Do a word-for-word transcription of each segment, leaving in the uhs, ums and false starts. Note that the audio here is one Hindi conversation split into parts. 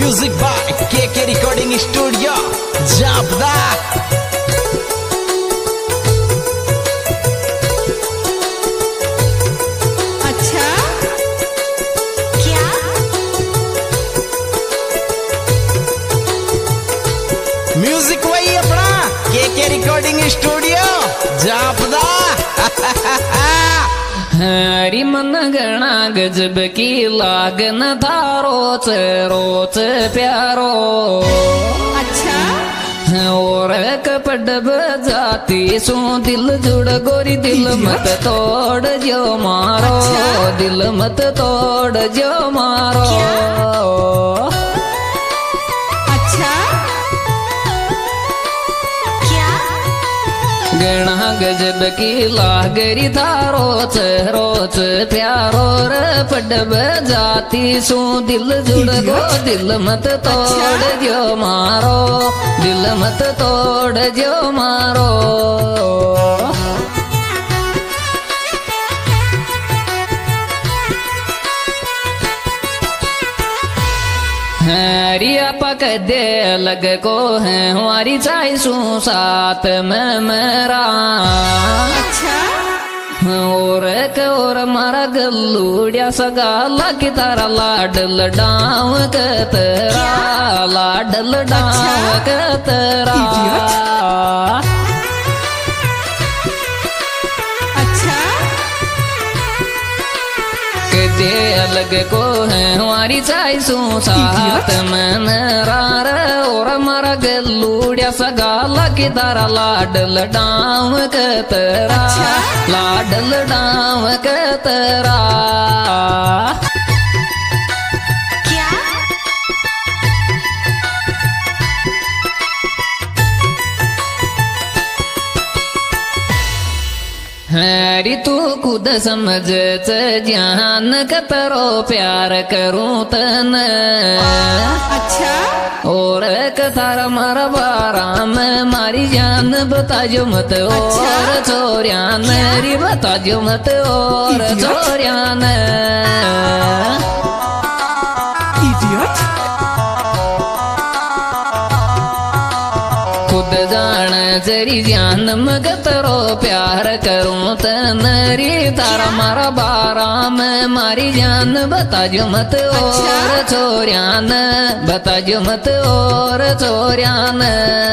म्यूजिक बाय के के रिकॉर्डिंग स्टूडियो जापदा। अच्छा क्या म्यूजिक वही अपना के के रिकॉर्डिंग स्टूडियो जापदा। हरी मन गणा गजब की लागन था रोच रोच प्यारो। अच्छा और कपड़ बजाती सो दिल जुड़ गोरी दिल मत तोड़ जो मारो। दिल मत तोड़ जो मारो। अच्छा क्या गणा गजब की लागरी था रोच रोच प्यारो। रे पड बजाती सो दिल जुड़ गो दिल मत तोड़ जो मारो। दिल मत तोड़ जो मारो। हरिया पक दे लग को है हमारी चाय सू साथ में मेरा। अच्छा और एक और मारा गल्लूड़िया सगाला की तारा लाडल डाव के तेरा। लाडल डाव के तेरा। अच्छा दे अलग को है हमारी चाय सू साथ में रार। और मारा गल्लूड़िया सगाला की तारा लाडल डाव के तेरा। लाडल डाव के तेरा। क्या हरी तू खुद समझ ज्ञान कतरो प्यार करूं तन। अच्छा और कथार मारा बारा में मारी जान बता जो मत और चोरियान। री बता जो मत और चोरियान। खुद जान जरी जान मगतरो प्यार करूं तनरी। तारा मारा बारा में मारी जान बता जो मत और चोरियान। बता जो मत और चोरियान।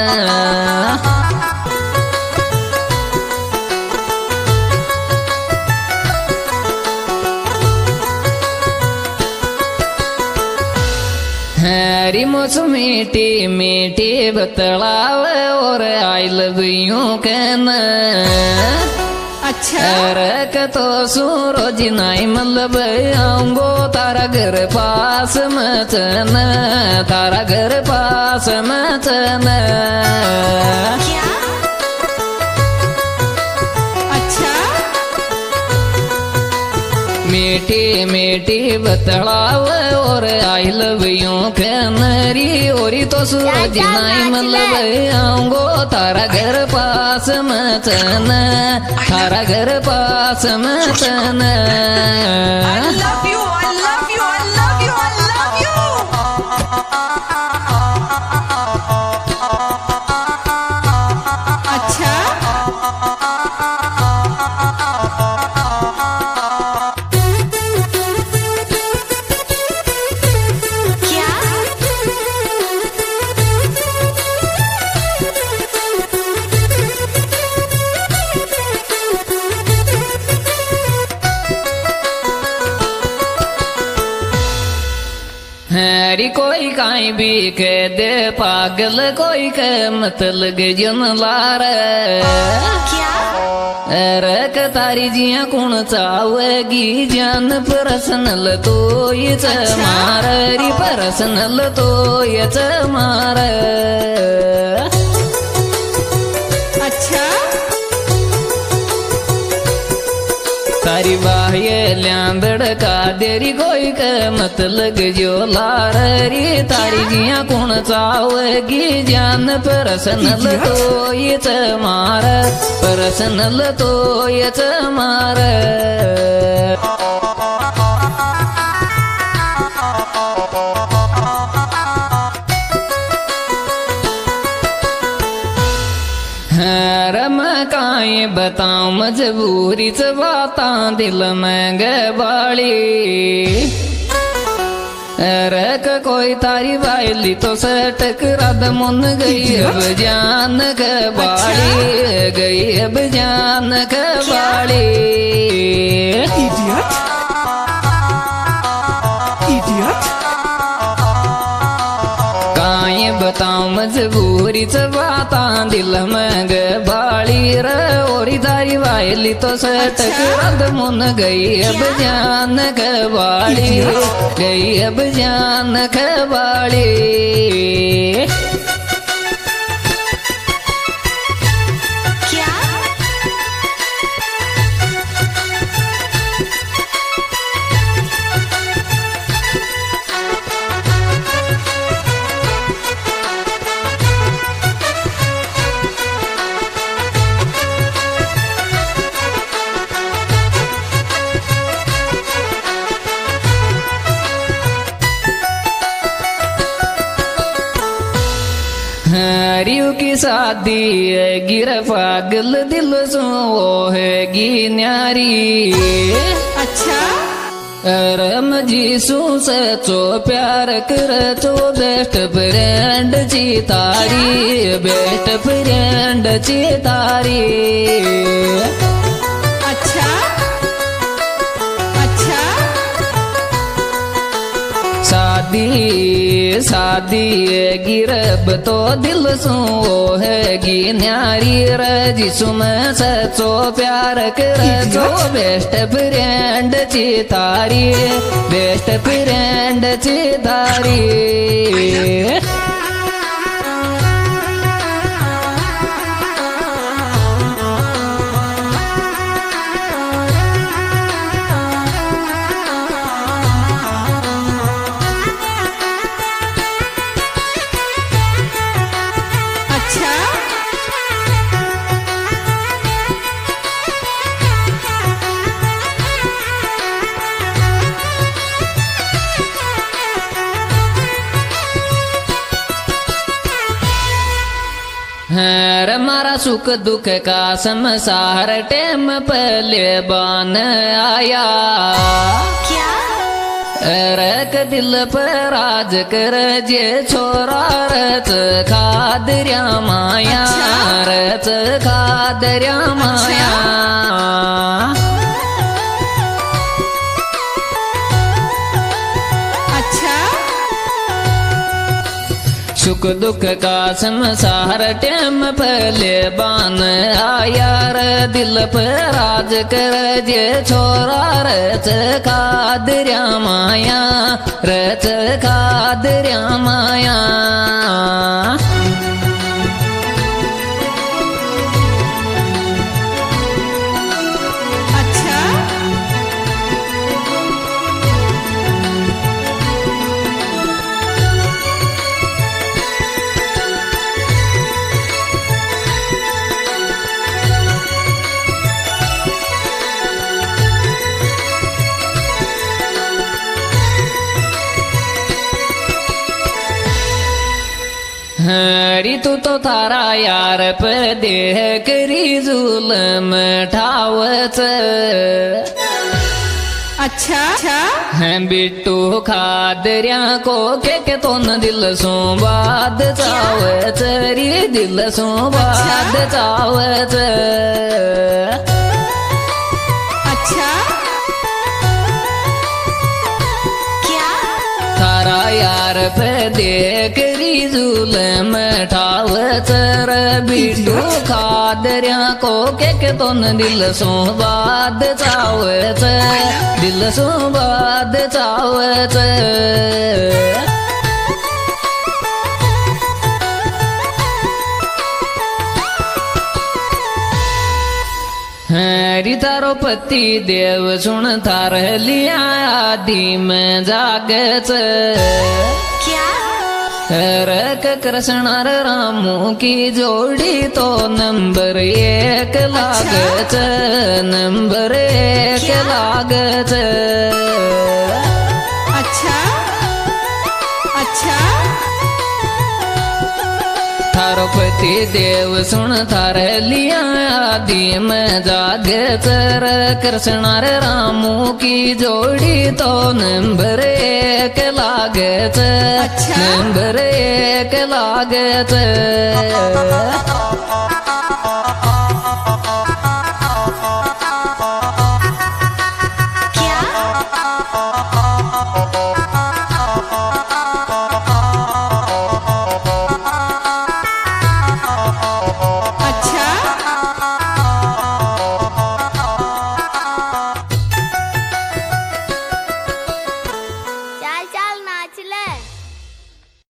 हरी मुझ मीठी मीठी बतलाव और आई लव यू कहना। अच्छा रख तो सूरज नाई मतलब आऊंगो तारा घर पास मचन। तारा घर पास मचन। क्या अच्छा मीठी मीठी बतलाव और आई लव यू कहनरी। ओरी तो सूरज नाई मतलब आऊंगो तारा घर पास मचन। तारा घर पास मचन। I love you, I love you, I love you, I love you. अच्छा क्या हरी कोई काई भी कह दे पागल कोई के मत लग जन लार। क्या रक तारी जिया कुण चावेगी जान परसनल तो ये मार। री परसनल तो ये मार। अच्छा तारी बाह्य ल्यांदड़ का देरी कोई के मत लग जो लार। री तारी जिया कुण चावेगी जान परसनल तो ये मार। परसनल तो ये मार। बताऊं मजबूरी च बाता दिल में गबाली रक कोई तारी वायली तो सटक रद मुन गई अब जान गबाली गई अब जान गबाली Idiot. Idiot. काई बताऊं मजबूरी च बाता दिल में गबाली रे ओरी तारी वायली तो सटक रद मुन गई अब जान गबाली गई अब जान गबाली क्या? हरियो की शादी है गिर पागल दिल सो वो है गी न्यारी अच्छा? रम जी सू सचो प्यार कर चो बेस्ट फ्रेंड ची तारी बेस्ट फ्रेंड ची तारी अच्छा? अच्छा? शादी शादी गिरब तो दिल सो है गी न्यारी रजी सुम सचो प्यार कर जो बेस्ट फ्रेंड ची तारी बेस्ट फ्रेंड ची तारी अच्छा? हर मारा सुख दुख का समसार टेम पहले बान आया क्या? रक दिल पर राज कर जे छोरा रच खादर्या माया रच खादर्या माया अच्छा? सुख दुख का संसार टेम पहले बान आया रे दिल पर राज कर जे छोरा रच खादर्या माया रच खादर्या माया अच्छा? हरी तू तो थारा यार पे देह करी जुलम ठावच अच्छा? अच्छा? हैं बिट्टू खादर्या को के के तो न दिल सो बाद चावच री दिल सो बाद चावच अच्छा? क्या? थारा यार पे देख री जुलम ठावच रे बिट्टू खादर्या को के के तो न दिल सो बाद चावच दिल सो बाद चावच हरी तारो पति देव सुन थार लिया आदि में जागच क्या? रक कृष्ण रामू की जोड़ी तो नंबर एक लागच नंबर एक लागच अच्छा? अच्छा? थारो पति देव सुन थारे लिया आदि में जागे चर कृष्ण रे रामू की जोड़ी तो नंबर एक लागे च अच्छा? नंबर एक लागे च